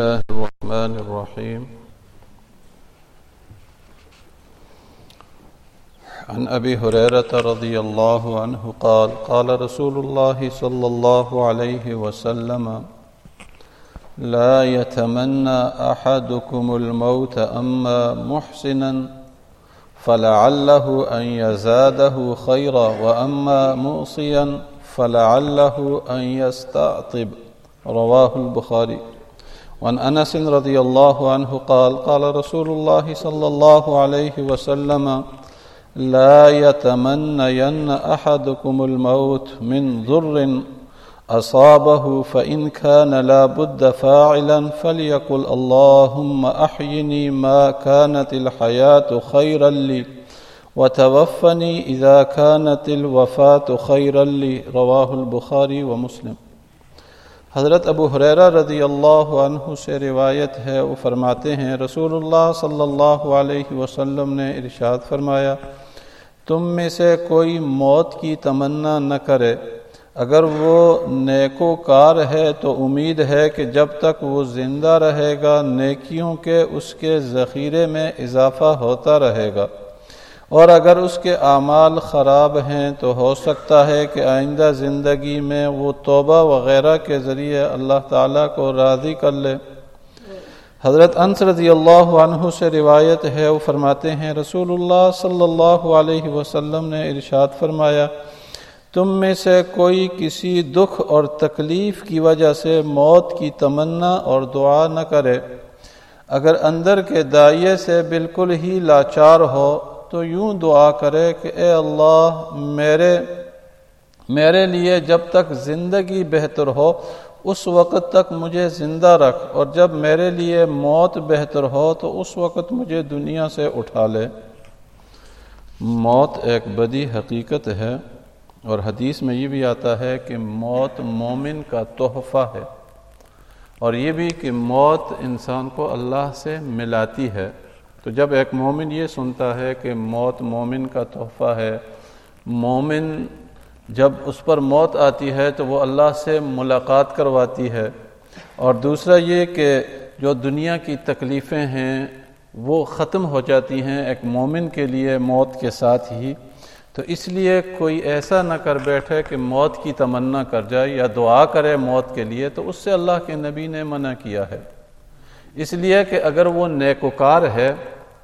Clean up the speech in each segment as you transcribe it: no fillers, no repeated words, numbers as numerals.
الله الرحمن الرحيم. عن أبي هريرة رضي الله عنه قال قال رسول الله صلى الله عليه وسلم لا يتمنى أحدكم الموت أما محسنا فلعله أن يزاده خيرا وأما مؤصيا فلعله أن يستعطب. رواه البخاري. وعن أنس رضي الله عنه قال قال رسول الله صلى الله عليه وسلم لا يتمنين أحدكم الموت من ضر أصابه فإن كان لا بد فاعلا فليقل اللهم أحيني ما كانت الحياة خيرا لي وتوفني إذا كانت الوفاة خيرا لي. رواه البخاري ومسلم. حضرت ابو ہریرہ رضی اللہ عنہ سے روایت ہے، وہ فرماتے ہیں رسول اللہ صلی اللہ علیہ وسلم نے ارشاد فرمایا، تم میں سے کوئی موت کی تمنا نہ کرے، اگر وہ نیکوکار ہے تو امید ہے کہ جب تک وہ زندہ رہے گا نیکیوں کے اس کے ذخیرے میں اضافہ ہوتا رہے گا، اور اگر اس کے اعمال خراب ہیں تو ہو سکتا ہے کہ آئندہ زندگی میں وہ توبہ وغیرہ کے ذریعے اللہ تعالیٰ کو راضی کر لے۔ حضرت انس رضی اللہ عنہ سے روایت ہے، وہ فرماتے ہیں رسول اللہ صلی اللہ علیہ وسلم نے ارشاد فرمایا، تم میں سے کوئی کسی دکھ اور تکلیف کی وجہ سے موت کی تمنا اور دعا نہ کرے، اگر اندر کے داعیے سے بالکل ہی لاچار ہو تو یوں دعا کرے کہ اے اللہ میرے لیے جب تک زندگی بہتر ہو اس وقت تک مجھے زندہ رکھ، اور جب میرے لیے موت بہتر ہو تو اس وقت مجھے دنیا سے اٹھا لے۔ موت ایک بڑی حقیقت ہے، اور حدیث میں یہ بھی آتا ہے کہ موت مومن کا تحفہ ہے، اور یہ بھی کہ موت انسان کو اللہ سے ملاتی ہے۔ تو جب ایک مومن یہ سنتا ہے کہ موت مومن کا تحفہ ہے، مومن جب اس پر موت آتی ہے تو وہ اللہ سے ملاقات کرواتی ہے، اور دوسرا یہ کہ جو دنیا کی تکلیفیں ہیں وہ ختم ہو جاتی ہیں ایک مومن کے لیے موت کے ساتھ ہی۔ تو اس لیے کوئی ایسا نہ کر بیٹھے کہ موت کی تمنا کر جائے یا دعا کرے موت کے لیے، تو اس سے اللہ کے نبی نے منع کیا ہے، اس لیے کہ اگر وہ نیکوکار ہے،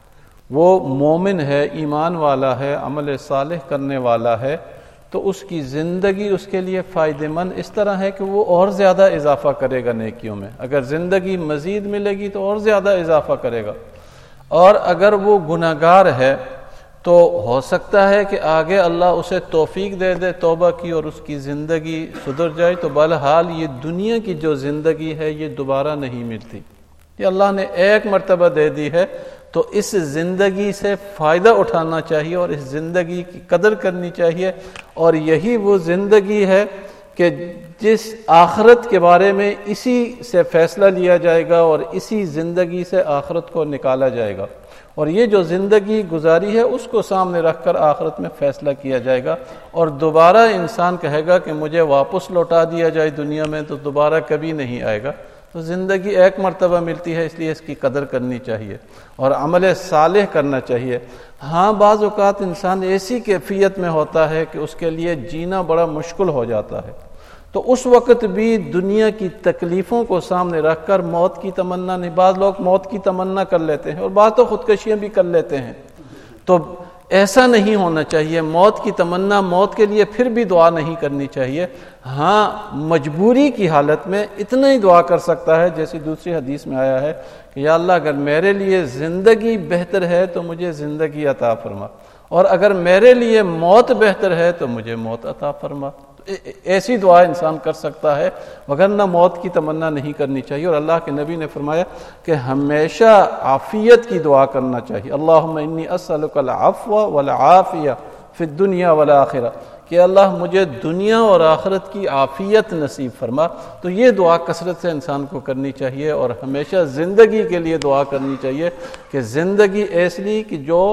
وہ مومن ہے، ایمان والا ہے، عمل صالح کرنے والا ہے، تو اس کی زندگی اس کے لیے فائدہ مند اس طرح ہے کہ وہ اور زیادہ اضافہ کرے گا نیکیوں میں، اگر زندگی مزید ملے گی تو اور زیادہ اضافہ کرے گا، اور اگر وہ گناہگار ہے تو ہو سکتا ہے کہ آگے اللہ اسے توفیق دے دے توبہ کی اور اس کی زندگی سدھر جائے۔ تو بہرحال یہ دنیا کی جو زندگی ہے یہ دوبارہ نہیں ملتی، یہ اللہ نے ایک مرتبہ دے دی ہے، تو اس زندگی سے فائدہ اٹھانا چاہیے اور اس زندگی کی قدر کرنی چاہیے، اور یہی وہ زندگی ہے کہ جس آخرت کے بارے میں اسی سے فیصلہ لیا جائے گا اور اسی زندگی سے آخرت کو نکالا جائے گا، اور یہ جو زندگی گزاری ہے اس کو سامنے رکھ کر آخرت میں فیصلہ کیا جائے گا، اور دوبارہ انسان کہے گا کہ مجھے واپس لوٹا دیا جائے دنیا میں تو دوبارہ کبھی نہیں آئے گا۔ تو زندگی ایک مرتبہ ملتی ہے، اس لیے اس کی قدر کرنی چاہیے اور عمل صالح کرنا چاہیے۔ ہاں بعض اوقات انسان ایسی کیفیت میں ہوتا ہے کہ اس کے لیے جینا بڑا مشکل ہو جاتا ہے، تو اس وقت بھی دنیا کی تکلیفوں کو سامنے رکھ کر موت کی تمنا نہیں، بعض لوگ موت کی تمنا کر لیتے ہیں اور بعض تو خودکشیاں بھی کر لیتے ہیں، تو ایسا نہیں ہونا چاہیے۔ موت کی تمنا، موت کے لیے پھر بھی دعا نہیں کرنی چاہیے، ہاں مجبوری کی حالت میں اتنا ہی دعا کر سکتا ہے، جیسے دوسری حدیث میں آیا ہے کہ یا اللہ اگر میرے لیے زندگی بہتر ہے تو مجھے زندگی عطا فرما، اور اگر میرے لیے موت بہتر ہے تو مجھے موت عطا فرما۔ ایسی دعا انسان کر سکتا ہے، وگرنہ موت کی تمنا نہیں کرنی چاہیے، اور اللہ کے نبی نے فرمایا کہ ہمیشہ عافیت کی دعا کرنا چاہیے۔ اللہم انی اسألک العفو والعافیہ فی الدنیا والآخرہ، کہ اللہ مجھے دنیا اور آخرت کی عافیت نصیب فرما۔ تو یہ دعا کثرت سے انسان کو کرنی چاہیے، اور ہمیشہ زندگی کے لیے دعا کرنی چاہیے کہ زندگی ایسی کہ جو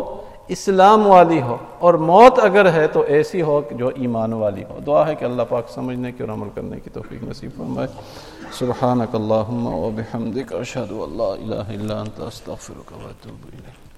اسلام والی ہو، اور موت اگر ہے تو ایسی ہو کہ جو ایمان والی ہو۔ دعا ہے کہ اللہ پاک سمجھنے کی اور عمل کرنے کی توفیق نصیب فرمائے۔ سبحانک اللہم و بحمدک، اشہد ان لا الہ الا انت، استغفرک و اتوب الیک۔